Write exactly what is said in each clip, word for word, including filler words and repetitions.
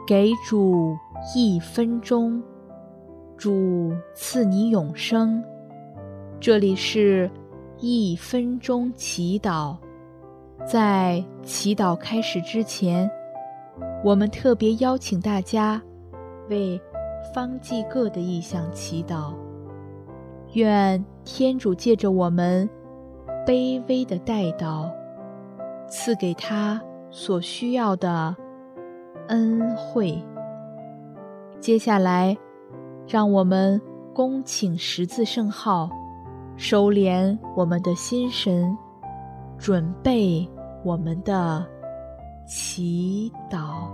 给主一分钟，主赐你永生。这里是一分钟祈祷。在祈祷开始之前，我们特别邀请大家为方济各的意向祈祷，愿天主借着我们卑微的代祷，赐给他所需要的恩惠。接下来，让我们恭请十字圣号，收敛我们的心神，准备我们的祈祷。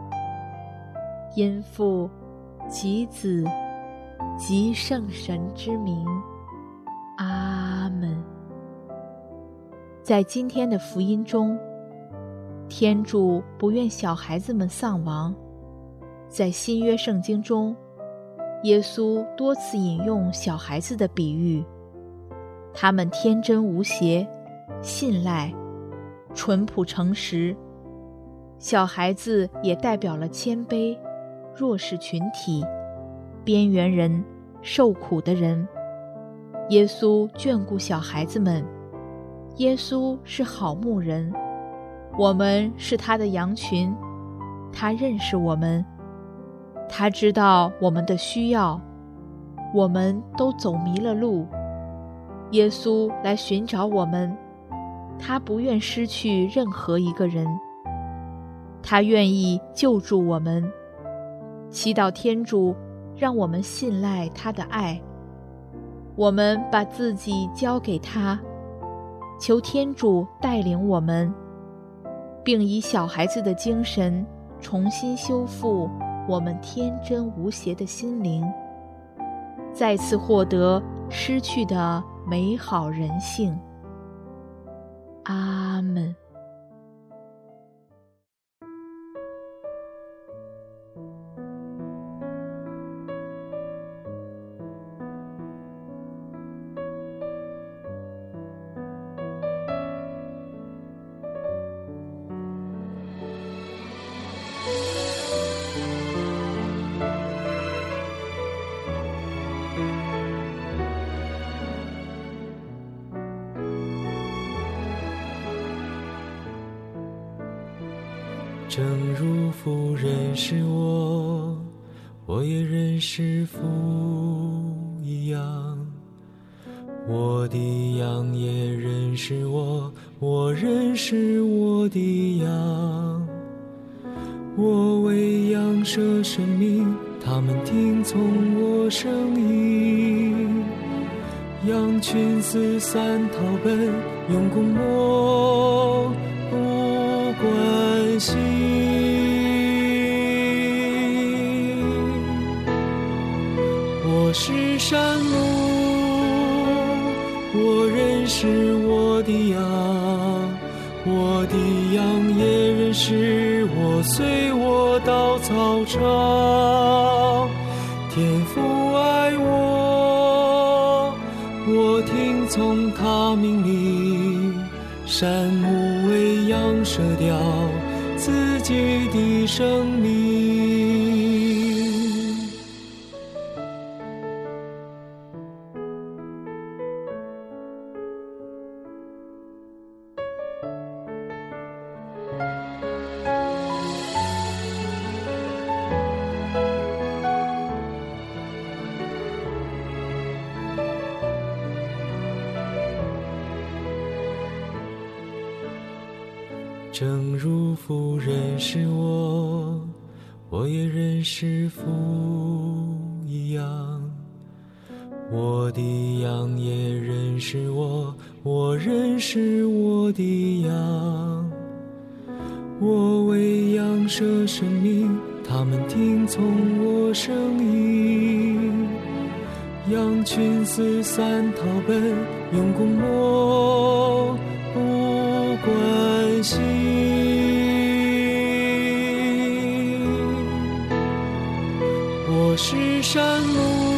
因父及子及圣神之名，阿们。在今天的福音中，天主不愿小孩子们丧亡。在新约圣经中，耶稣多次引用小孩子的比喻，他们天真无邪，信赖，淳朴诚实。小孩子也代表了谦卑、弱势群体、边缘人、受苦的人。耶稣眷顾小孩子们，耶稣是好牧人，我们是他的羊群，他认识我们，他知道我们的需要，我们都走迷了路。耶稣来寻找我们，他不愿失去任何一个人，他愿意救助我们。祈祷天主让我们信赖他的爱，我们把自己交给他，求天主带领我们，并以小孩子的精神重新修复我们天真无邪的心灵，再次获得失去的美好人性。阿们。 正如父认识我，我也认识父一样，我的羊也认识我，我认识我的羊。我为羊舍生命，他们听从我声音。羊群四散逃奔，用弓我不关心。我是山路，我认识我的羊，我的羊也认识我，随我到草场。天父爱我，我听从他命令，山牧为羊舍掉自己的生命。正如父认识我，我也认识父一样。我的羊也认识我，我认识我的羊。我为羊舍生命，他们听从我声音。羊群四散逃奔，用弓我不关心。我是山路，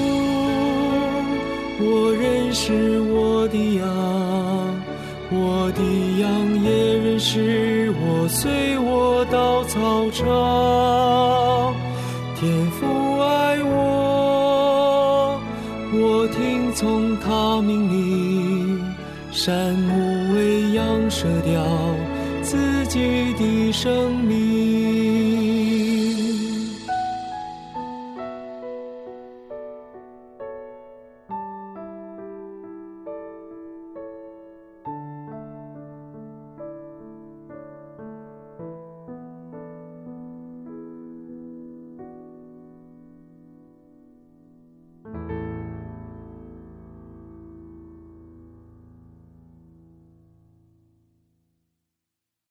我认识我的羊，我的羊也认识我， 我随我到草场，天父爱我，我听从他命令，山木为羊舍掉自己的生命。